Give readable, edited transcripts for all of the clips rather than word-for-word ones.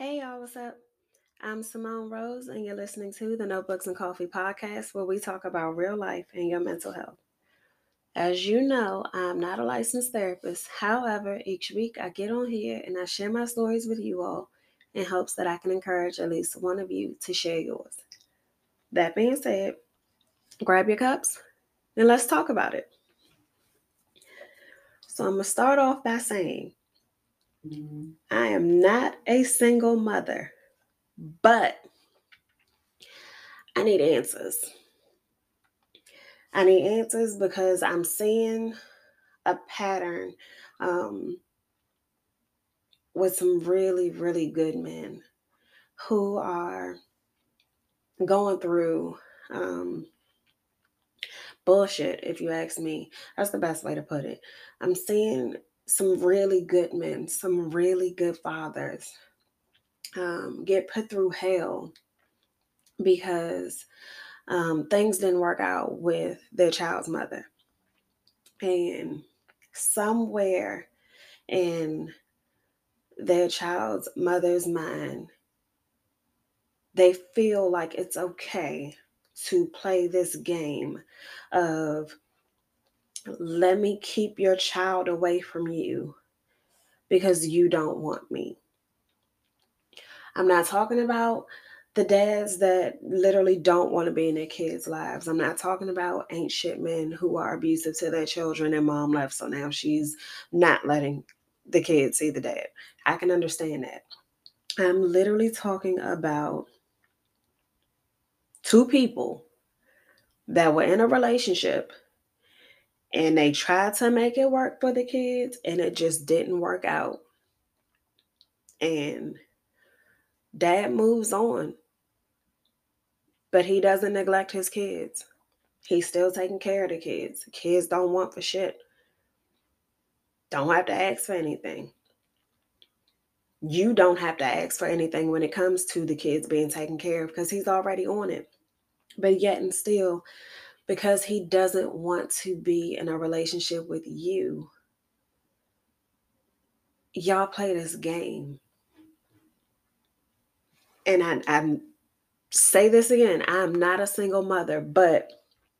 Hey y'all, what's up? I'm Simone Rose, and you're listening to the Notebooks and Coffee podcast, where we talk about real life and your mental health. As you know, I'm not a licensed therapist. However, each week I get on here and I share my stories with you all in hopes that I can encourage at least one of you to share yours. That being said, grab your cups and let's talk about it. So, I'm going to start off by saying I am not a single mother, but I need answers. I need answers because I'm seeing a pattern um, with some really, really good men who are going through bullshit, if you ask me. That's the best way to put it. I'm seeing some really good men, some really good fathers get put through hell because things didn't work out with their child's mother. And somewhere in their child's mother's mind, they feel like it's okay to play this game of let me keep your child away from you because you don't want me. I'm not talking about the dads that literally don't want to be in their kids' lives. I'm not talking about ain't shit men who are abusive to their children and mom left, so now she's not letting the kids see the dad. I can understand that. I'm literally talking about two people that were in a relationship and they tried to make it work for the kids and it just didn't work out. And dad moves on, but he doesn't neglect his kids. He's still taking care of the kids. Kids don't want for shit. Don't have to ask for anything. You don't have to ask for anything when it comes to the kids being taken care of because he's already on it. But yet and still, because he doesn't want to be in a relationship with you, y'all play this game. And I say this again, I'm not a single mother, but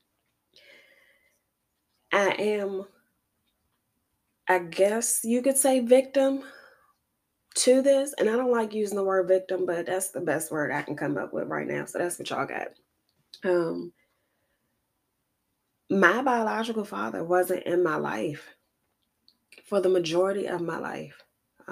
I am, I guess you could say, victim to this. And I don't like using the word victim, but that's the best word I can come up with right now. So that's what y'all got. My biological father wasn't in my life for the majority of my life.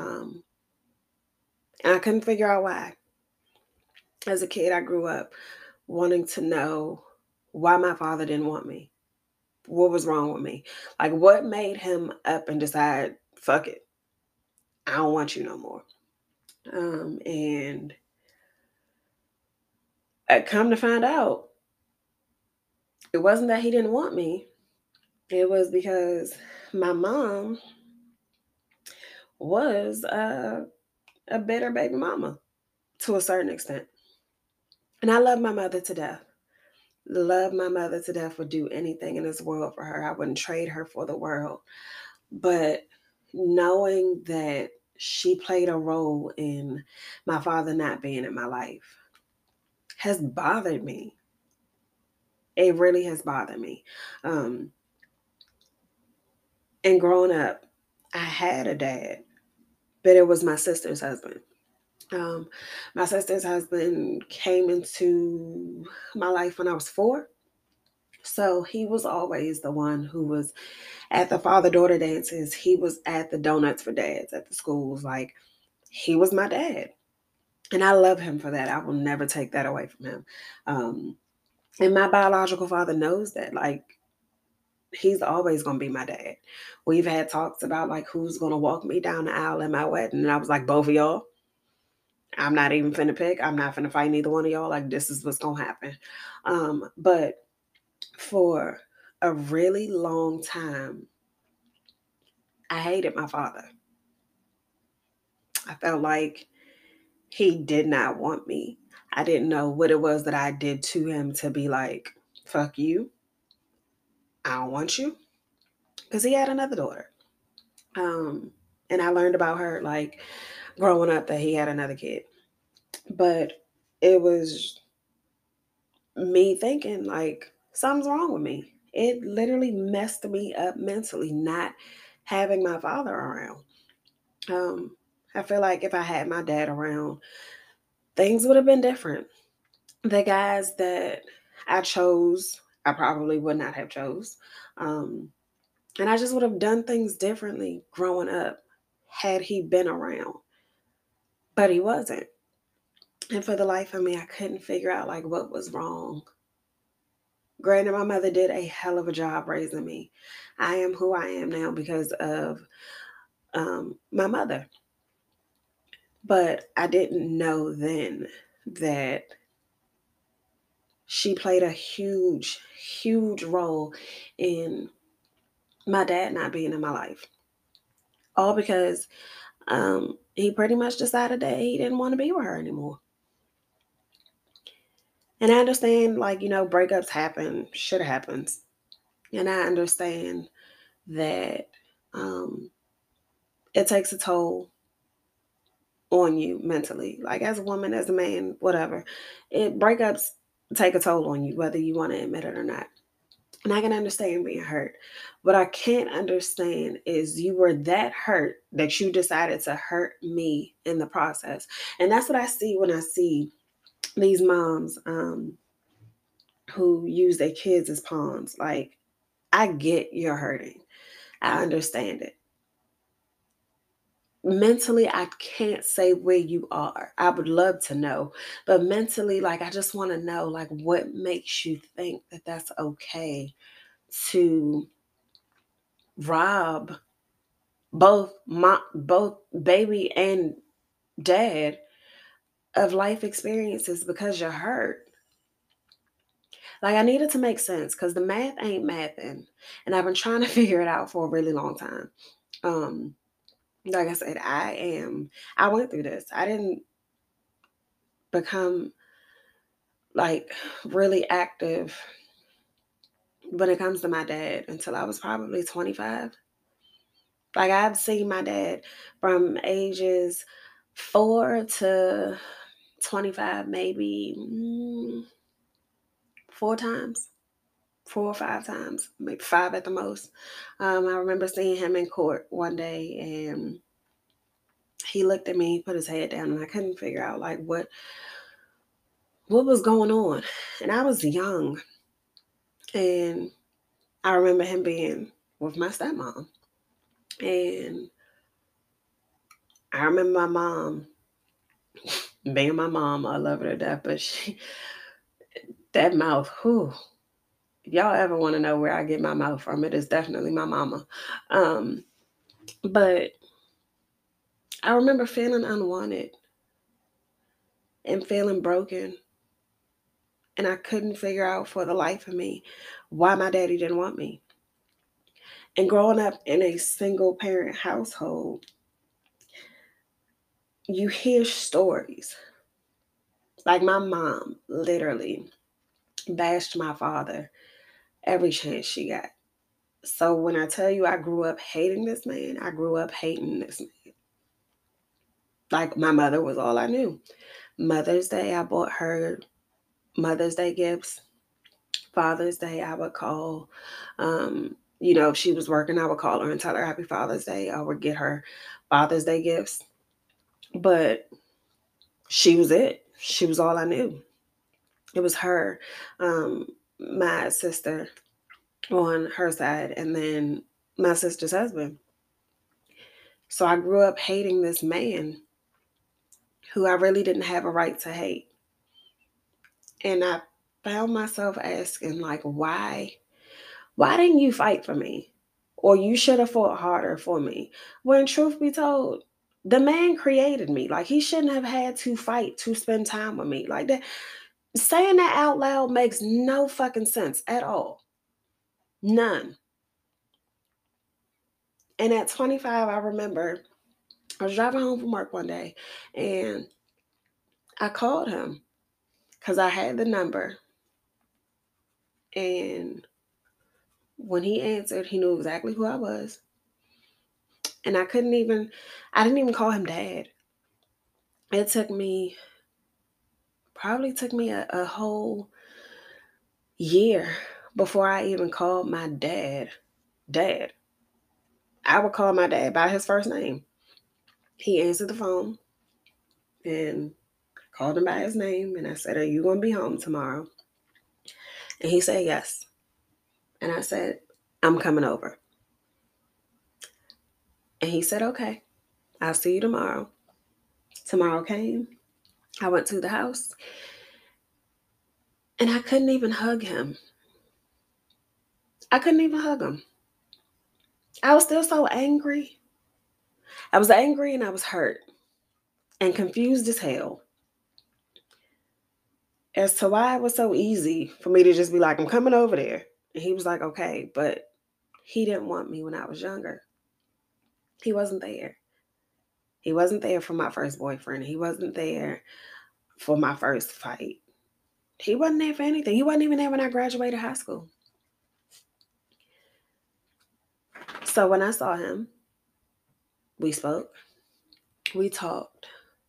And I couldn't figure out why. As a kid, I grew up wanting to know why my father didn't want me. What was wrong with me? Like, what made him up and decide, fuck it, I don't want you no more. And I come to find out, it wasn't that he didn't want me. It was because my mom was a bitter baby mama to a certain extent. And I love my mother to death. Love my mother to death, would do anything in this world for her. I wouldn't trade her for the world. But knowing that she played a role in my father not being in my life has bothered me. It really has bothered me. And growing up, I had a dad, but it was my sister's husband. My sister's husband came into my life when I was 4. So he was always the one who was at the father-daughter dances. He was at the donuts for dads at the schools. Like, he was my dad. And I love him for that. I will never take that away from him. And my biological father knows that. Like, he's always going to be my dad. We've had talks about, like, who's going to walk me down the aisle at my wedding. And I was like, both of y'all. I'm not even finna pick. I'm not finna fight neither one of y'all. Like, this is what's going to happen. But for a really long time, I hated my father. I felt like he did not want me. I didn't know what it was that I did to him to be like, fuck you. I don't want you. Because he had another daughter. And I learned about her, like, growing up, that he had another kid. But it was me thinking like something's wrong with me. It literally messed me up mentally not having my father around. Um, I feel like if I had my dad around, things would have been different. The guys that I chose, I probably would not have chose. Um, and I just would have done things differently growing up had he been around. But he wasn't. And for the life of me, I couldn't figure out like what was wrong. Granted, my mother did a hell of a job raising me. I am who I am now because of my mother. But I didn't know then that she played a huge, huge role in my dad not being in my life. All because he pretty much decided that he didn't want to be with her anymore. And I understand, like, breakups happen, shit happens. And I understand that um, it takes a toll on you mentally. Like, as a woman, as a man, whatever. Breakups take a toll on you, whether you want to admit it or not. And I can understand being hurt. What I can't understand is you were that hurt that you decided to hurt me in the process. And that's what I see when I see these moms who use their kids as pawns. Like, I get you're hurting. I understand it. Mentally, I can't say where you are. I would love to know. But mentally, like, I just want to know, like, what makes you think that that's okay to rob both baby and dad of life experiences because you're hurt. Like, I needed to make sense because the math ain't mathing, and I've been trying to figure it out for a really long time. Um, like I said, I went through this. I didn't become like really active when it comes to my dad until I was probably 25. Like, I've seen my dad from ages 4 to 25, maybe 4 times, 4 or 5 times, maybe five at the most. I remember seeing him in court one day, and he looked at me, he put his head down, and I couldn't figure out like what was going on. And I was young, and I remember him being with my stepmom, and I remember my mom being my mom. I love her to death, but that mouth, whew. If y'all ever want to know where I get my mouth from, it is definitely my mama. Um, but I remember feeling unwanted and feeling broken. And I couldn't figure out for the life of me why my daddy didn't want me. And growing up in a single parent household, you hear stories. Like, my mom literally bashed my father every chance she got. So when I tell you I grew up hating this man, I grew up hating this man. Like, my mother was all I knew. Mother's Day, I bought her Mother's Day gifts. Father's Day, I would call. If she was working, I would call her and tell her Happy Father's Day. I would get her Father's Day gifts. But she was it. She was all I knew. It was her, my sister on her side, and then my sister's husband. So I grew up hating this man who I really didn't have a right to hate. And I found myself asking, like, why? Why didn't you fight for me? Or you should have fought harder for me. When truth be told, the man created me. Like, he shouldn't have had to fight to spend time with me. Like that. Saying that out loud makes no fucking sense at all. None. And at 25, I remember I was driving home from work one day, and I called him because I had the number. And when he answered, he knew exactly who I was. And I didn't even call him dad. It took me Probably took me a whole year before I even called my dad. Dad. I would call my dad by his first name. He answered the phone and called him by his name. And I said, "Are you going to be home tomorrow?" And he said, "Yes." And I said, "I'm coming over." And he said, "Okay, I'll see you tomorrow." Tomorrow came. I went to the house and I couldn't even hug him. I couldn't even hug him. I was still so angry. I was angry and I was hurt and confused as hell as to why it was so easy for me to just be like, "I'm coming over there." And he was like, "Okay," but he didn't want me when I was younger. He wasn't there. He wasn't there for my first boyfriend. He wasn't there for my first fight. He wasn't there for anything. He wasn't even there when I graduated high school. So when I saw him, we spoke, we talked,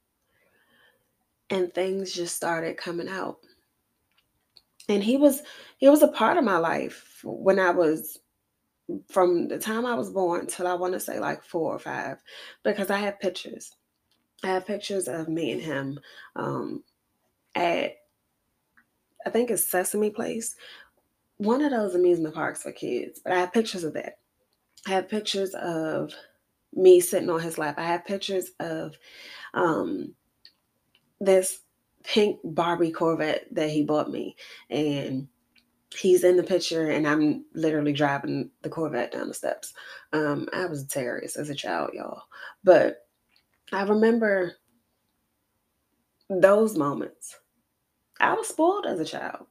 and things just started coming out. And he was a part of my life when I was, from the time I was born till I want to say like 4 or 5, because I have pictures. I have pictures of me and him at, I think it's Sesame Place, one of those amusement parks for kids. But I have pictures of that. I have pictures of me sitting on his lap. I have pictures of um, this pink Barbie Corvette that he bought me, and he's in the picture, and I'm literally driving the Corvette down the steps. I was terrorist as a child, y'all, but I remember those moments. I was spoiled as a child.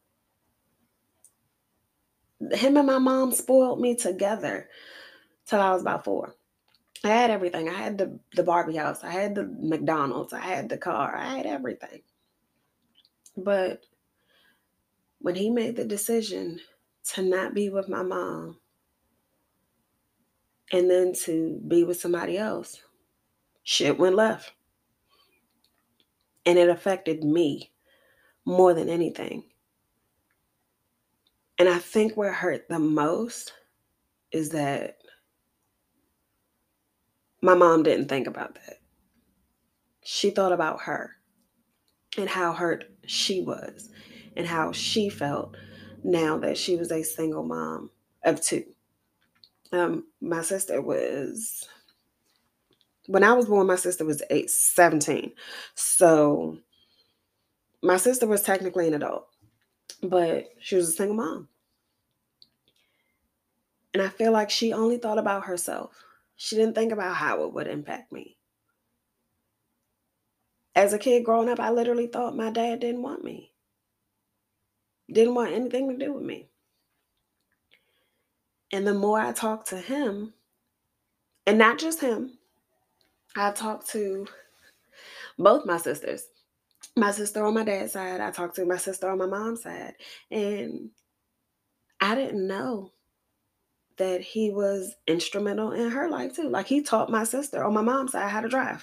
Him and my mom spoiled me together till I was about 4. I had everything. I had the Barbie house. I had the McDonald's. I had the car. I had everything. But when he made the decision to not be with my mom and then to be with somebody else, shit went left. And it affected me more than anything. And I think what hurt the most is that my mom didn't think about that. She thought about her and how hurt she was and how she felt now that she was a single mom of 2. My sister was, when I was born, my sister was 17. So my sister was technically an adult, but she was a single mom. And I feel like she only thought about herself. She didn't think about how it would impact me. As a kid growing up, I literally thought my dad didn't want me, didn't want anything to do with me. And the more I talked to him, and not just him, I talked to both my sisters. My sister on my dad's side, I talked to my sister on my mom's side. And I didn't know that he was instrumental in her life too. Like, he taught my sister on my mom's side how to drive.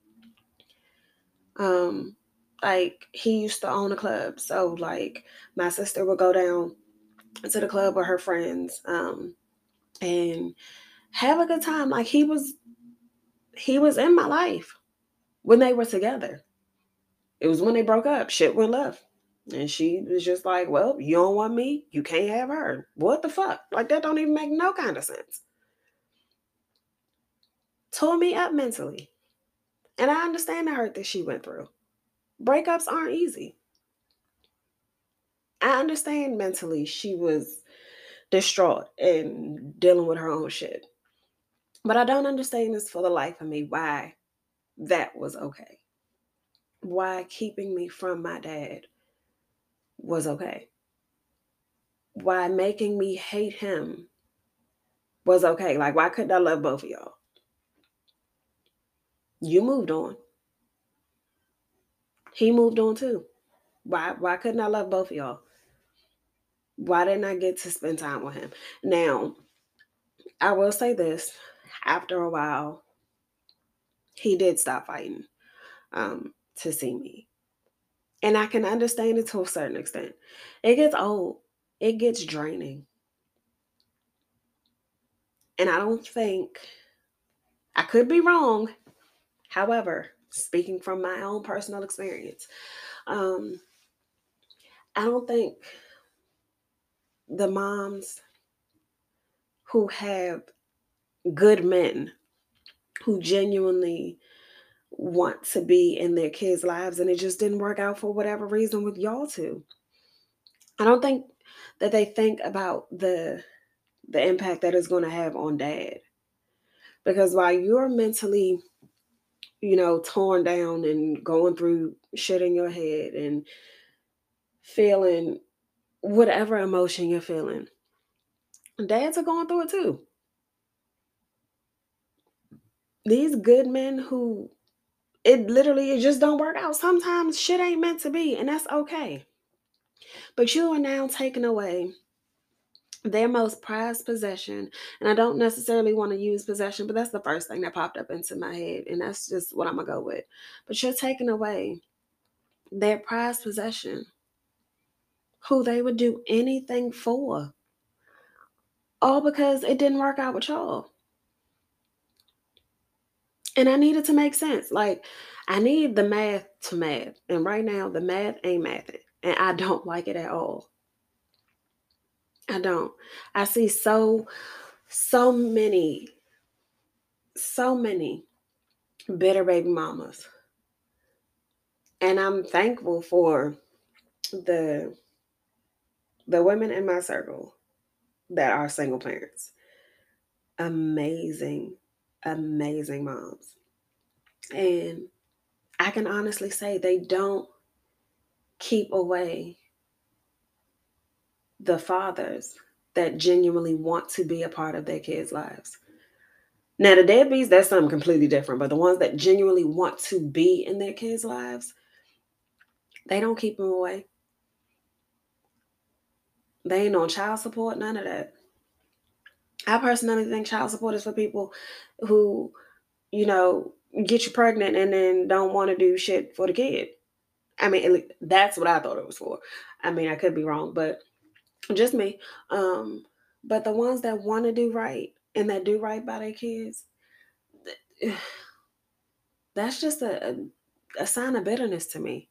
Um, like, he used to own a club. So like my sister would go down to the club with her friends, and have a good time. Like, he was in my life when they were together. It was when they broke up, shit went left. And she was just like, "Well, you don't want me, you can't have her." What the fuck? Like, that don't even make no kind of sense. Tore me up mentally. And I understand the hurt that she went through. Breakups aren't easy. I understand mentally she was distraught and dealing with her own shit. But I don't understand this for the life of me why that was okay. Why keeping me from my dad was okay. Why making me hate him was okay. Like, why couldn't I love both of y'all? You moved on. He moved on too. Why couldn't I love both of y'all? Why didn't I get to spend time with him? Now, I will say this. After a while, he did stop fighting to see me. And I can understand it to a certain extent. It gets old, it gets draining. And I don't think, I could be wrong. However, speaking from my own personal experience, um, I don't think the moms who have good men who genuinely want to be in their kids' lives and it just didn't work out for whatever reason with y'all two. I don't think that they think about the impact that it's going to have on dad. Because while you're mentally, torn down and going through shit in your head and feeling whatever emotion you're feeling, dads are going through it too. These good men who it just don't work out. Sometimes shit ain't meant to be, and that's okay. But you are now taking away their most prized possession. And I don't necessarily want to use possession, but that's the first thing that popped up into my head. And that's just what I'm going to go with. But you're taking away their prized possession, who they would do anything for, all because it didn't work out with y'all. And I need it to make sense. Like, I need the math to math. And right now, the math ain't mathing. And I don't like it at all. I don't. I see so many bitter baby mamas. And I'm thankful for the the women in my circle that are single parents. Amazing, amazing moms. And I can honestly say they don't keep away the fathers that genuinely want to be a part of their kids' lives. Now, the deadbeats, that's something completely different, but the ones that genuinely want to be in their kids' lives, they don't keep them away. They ain't on child support, none of that. I personally think child support is for people who, you know, get you pregnant and then don't want to do shit for the kid. I mean, that's what I thought it was for. I mean, I could be wrong, but just me. Um, but the ones that want to do right and that do right by their kids, that's just a sign of bitterness to me.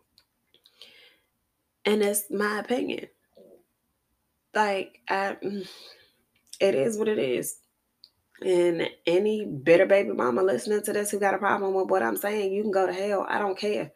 And it's my opinion. Like, it is what it is. And any bitter baby mama listening to this who got a problem with what I'm saying, you can go to hell. I don't care.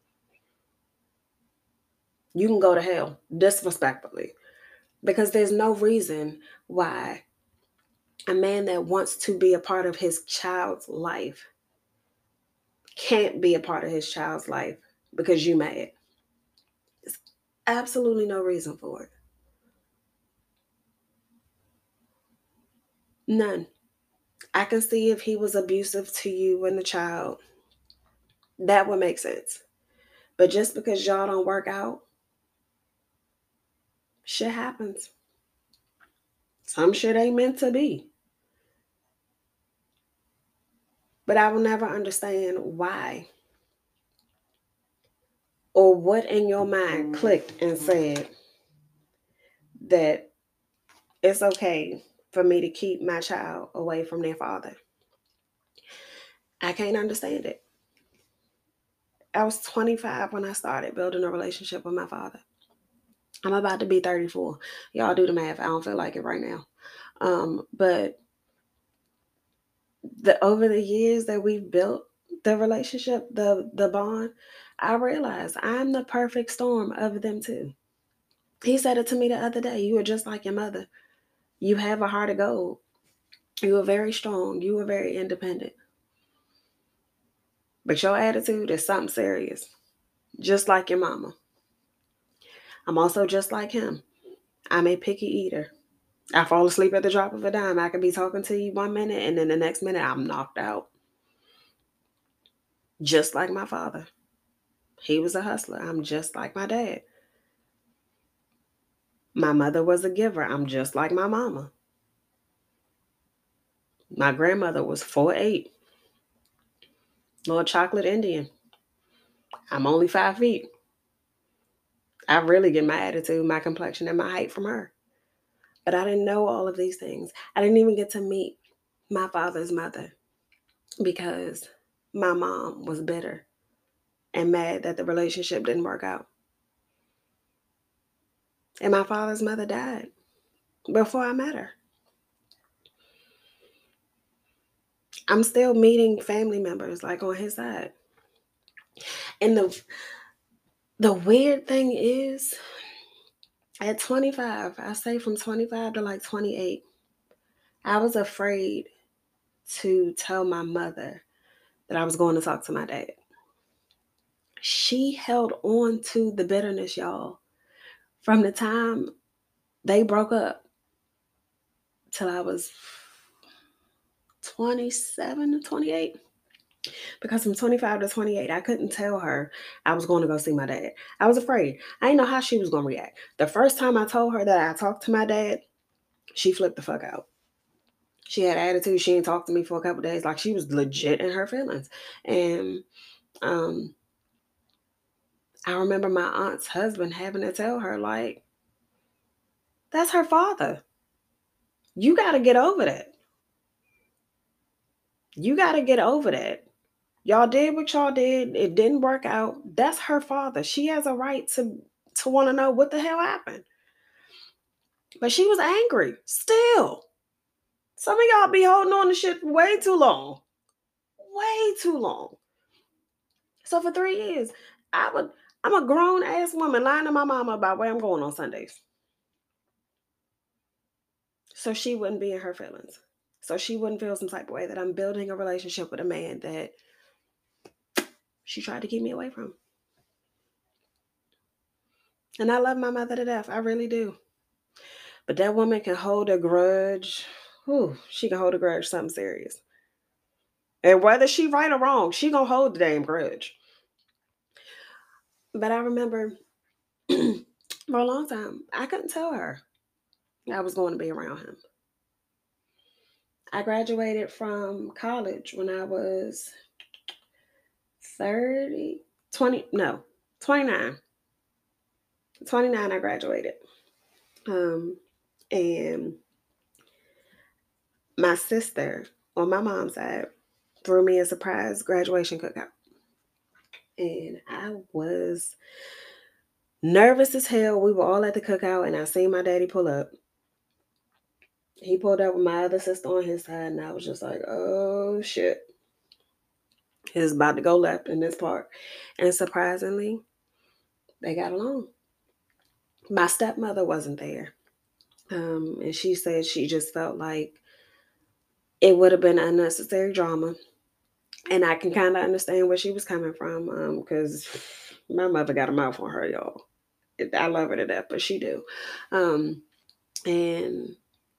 You can go to hell disrespectfully. Because there's no reason why a man that wants to be a part of his child's life can't be a part of his child's life because you mad. There's absolutely no reason for it. None. I can see if he was abusive to you and the child, that would make sense. But just because y'all don't work out, shit happens. Some shit ain't meant to be. But I will never understand why or what in your mind clicked and said that it's okay for me to keep my child away from their father. I can't understand it. I was 25 when I started building a relationship with my father. I'm about to be 34. Y'all do the math. I don't feel like it right now. But over the years that we've built the relationship, the bond, I realized I'm the perfect storm of them too. He said it to me the other day. You are just like your mother. You have a heart of gold. You are very strong. You are very independent. But your attitude is something serious. Just like your mama. I'm also just like him. I'm a picky eater. I fall asleep at the drop of a dime. I could be talking to you 1 minute and then the next minute I'm knocked out. Just like my father. He was a hustler. I'm just like my dad. My mother was a giver. I'm just like my mama. My grandmother was 4'8", little chocolate Indian. I'm only 5 feet. I really get my attitude, my complexion, and my height from her. But I didn't know all of these things. I didn't even get to meet my father's mother because my mom was bitter and mad that the relationship didn't work out. And my father's mother died before I met her. I'm still meeting family members like on his side. And the weird thing is at 25, I say from 25 to like 28, I was afraid to tell my mother that I was going to talk to my dad. She held on to the bitterness, y'all, from the time they broke up till I was 27 to 28. Because from 25 to 28, I couldn't tell her I was going to go see my dad. I was afraid. I didn't know how she was going to react. The first time I told her that I talked to my dad, she flipped the fuck out. She had attitude. She didn't talk to me for a couple days. Like she was legit in her feelings. And um, I remember my aunt's husband having to tell her, like, that's her father. You got to get over that. You got to get over that. Y'all did what y'all did. It didn't work out. That's her father. She has a right to want to know what the hell happened. But she was angry still. Some of y'all be holding on to shit way too long. Way too long. So for 3 years, I'm a grown ass woman lying to my mama about where I'm going on Sundays. So she wouldn't be in her feelings. So she wouldn't feel some type of way that I'm building a relationship with a man that she tried to keep me away from. And I love my mother to death. I really do. But that woman can hold a grudge. Whew, she can hold a grudge something serious. And whether she right or wrong, she gonna hold the damn grudge. But I remember for a long time, I couldn't tell her I was going to be around him. I graduated from college when I was 30, 20, no, 29. 29, I graduated. Um, and my sister on my mom's side threw me a surprise graduation cookout. And I was nervous as hell. We were all at the cookout, and I seen my daddy pull up. He pulled up with my other sister on his side, and I was just like, oh shit. It's about to go left in this part. And surprisingly, they got along. My stepmother wasn't there. And she said she just felt like it would have been unnecessary drama. And I can kind of understand where she was coming from because my mother got a mouth on her, y'all. I love her to death, but she do. Um, and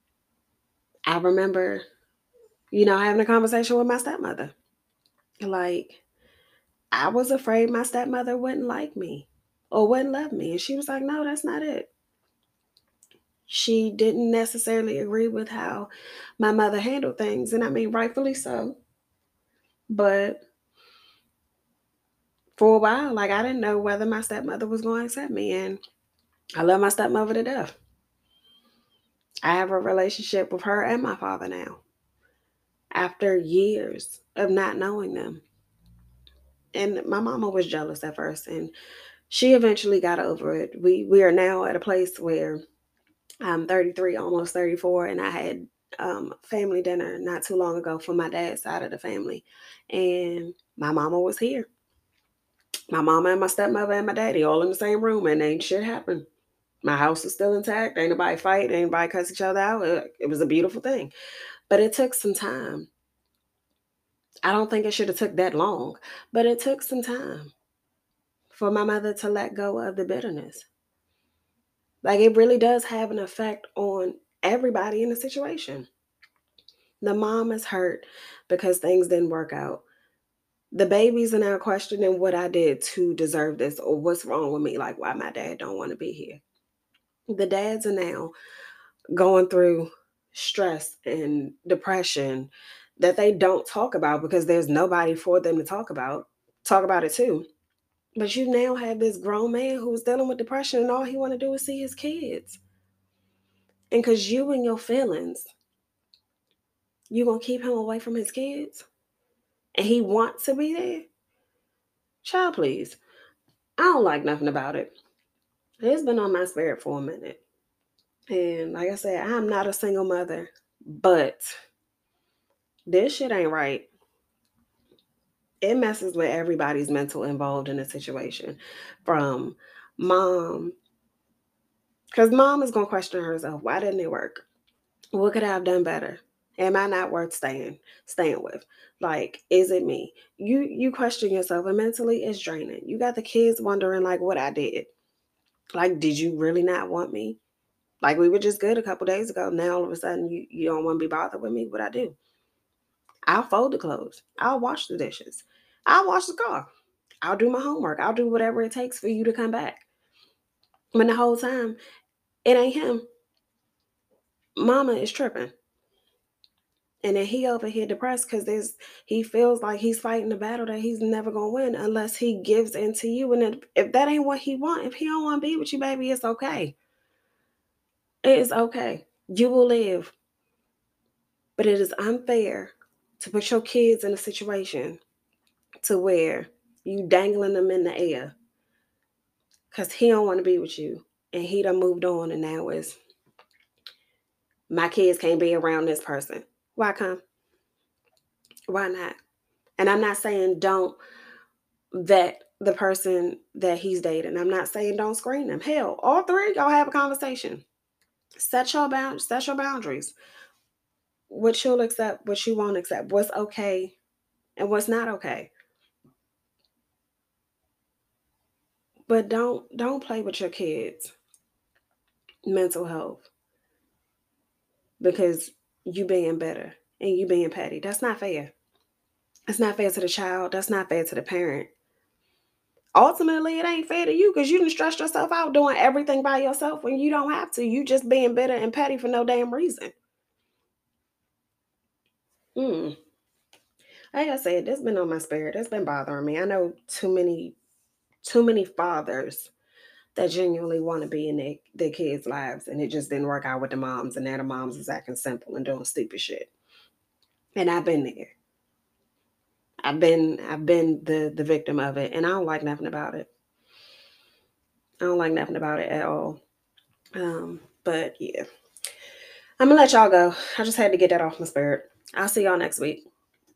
I remember, having a conversation with my stepmother. Like, I was afraid my stepmother wouldn't like me or wouldn't love me. And she was like, no, that's not it. She didn't necessarily agree with how my mother handled things. And I mean, rightfully so. But for a while, like, I didn't know whether my stepmother was going to accept me. And I love my stepmother to death. I have a relationship with her and my father now after years of not knowing them. And my mama was jealous at first, and she eventually got over it. We are now at a place where I'm 33, almost 34, and I had family dinner not too long ago for my dad's side of the family, and my mama was here. My mama and my stepmother and my daddy all in the same room, and ain't shit happened. My house is still intact. Ain't nobody fight. Ain't nobody cuss each other out. It was a beautiful thing, but it took some time. I don't think it should have took that long, but it took some time for my mother to let go of the bitterness. Like, it really does have an effect on everybody in the situation. The mom is hurt because things didn't work out. The babies are now questioning what I did to deserve this or what's wrong with me, like why my dad don't want to be here. The dads are now going through stress and depression that they don't talk about because there's nobody for them to talk about it too. But you now have this grown man who's dealing with depression and all he want to do is see his kids. And because you and your feelings, you going to keep him away from his kids? And he wants to be there? Child, please. I don't like nothing about it. It's been on my spirit for a minute. And like I said, I'm not a single mother, but this shit ain't right. It messes with everybody's mental involved in a situation. From mom, because mom is going to question herself, why didn't it work? What could I have done better? Am I not worth staying with? Like, is it me? You question yourself, and mentally it's draining. You got the kids wondering like what I did. Like, did you really not want me? Like, we were just good a couple days ago. Now all of a sudden you don't want to be bothered with me. What I do? I'll fold the clothes. I'll wash the dishes. I'll wash the car. I'll do my homework. I'll do whatever it takes for you to come back. When the whole time it ain't him. Mama is tripping. And then he over here depressed because he feels like he's fighting a battle that he's never gonna win unless he gives in to you. And then if that ain't what he want, if he don't want to be with you, baby, it's okay. It is okay. You will live. But it is unfair to put your kids in a situation to where you dangling them in the air because he don't want to be with you and he done moved on and now it's my kids can't be around this person. Why come? Why not? And I'm not saying don't vet the person that he's dating. I'm not saying don't screen them. Hell, all three, y'all have a conversation. Set your boundaries. What you'll accept, what you won't accept, what's okay and what's not okay. But don't play with your kids' mental health because you being better and you being petty. That's not fair. It's not fair to the child. That's not fair to the parent. Ultimately, it ain't fair to you because you done stressed yourself out doing everything by yourself when you don't have to. You just being bitter and petty for no damn reason. Mm. Like I said, this been on my spirit. It's been bothering me. I know too many fathers that genuinely want to be in their kids' lives, and it just didn't work out with the moms, and now the moms is acting simple and doing stupid shit. And I've been there. I've been the victim of it, and I don't like nothing about it. I don't like nothing about it at all. But yeah, I'm gonna let y'all go. I just had to get that off my spirit. I'll see y'all next week.